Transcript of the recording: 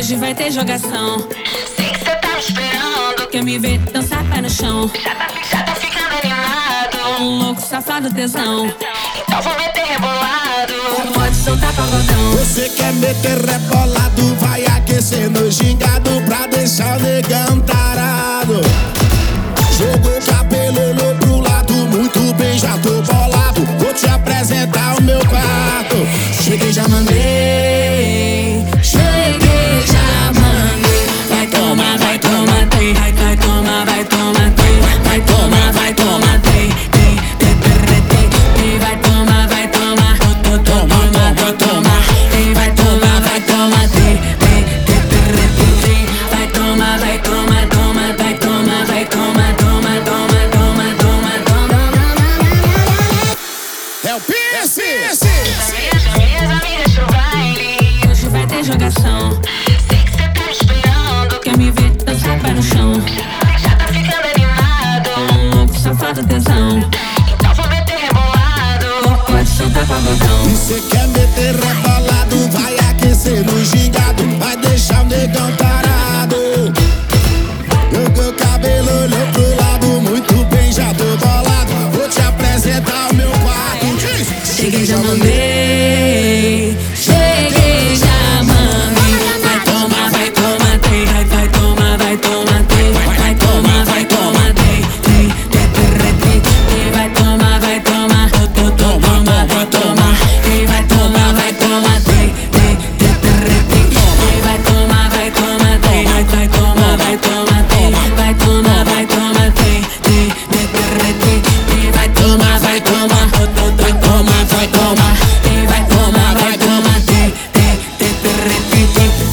Hoje vai ter jogação. Sei que cê tá esperando. Quer me ver dançar pé no chão? Já tá ficando animado. Louco, safado, tesão. Então vou meter rebolado. Pode soltar pagodão. Você quer meter rebolado, vai aquecer no gingado pra deixar o negão tarado. Jogou o cabelo, olhou pro lado, muito bem, já tô bolado. Vou te apresentar o meu quarto. Cheguei, já mandei. Cheguei, já mandei. Vai tomar, vai tomar, tem. Vai tomar, vai tomar, tem. Vai tomar, vai tomar, tem. Tem, tem, tem, tem. Vai tomar, vai tomar. Toma, vai tomar. Tem, vai tomar, vai tomar, tem. Tem, tem, tem, tem. Vai tomar, vai tomar, toma, vai tomar, vai tomar, toma, toma, toma, toma, toma. É o Pierce! Minhas amigas pro baile. Hoje vai ter jogação. Sei que cê tá esperando. Quer me ver dançar pé no chão? Já tá ficando animado. Louco, safado, tesão. Então vou meter rebolado. Pode soltar pagodão. Você quer meter rebolado, vai aquecer no gingado, vai deixar o negão tarado. Jogou o cabelo, olhou pro lado, muito bem, já tô bolado. Vou te apresentar o meu quarto. Cheguei, já mandei. Cheguei, já mandei. Vai tomar, vai tomar, tem. Vai tomar, vai tomar, tem. Vai tomar, vai tomar, tem. Tem, tem, tem, tem. Vai tomar, vai tomar. Toma, vai tomar. Tem, vai tomar, vai tomar, tem. Tem, tem, tem, tem. Vai tomar, vai tomar, tem. Vai tomar, vai tomar, tem. Vai tomar, vai tomar, tem. Tem, tem, tem. Vai tomar, vai tomar. Vai tomar, vai tomar. Tem, vai tomar, vai tomar, tem. Tem, tem, tem.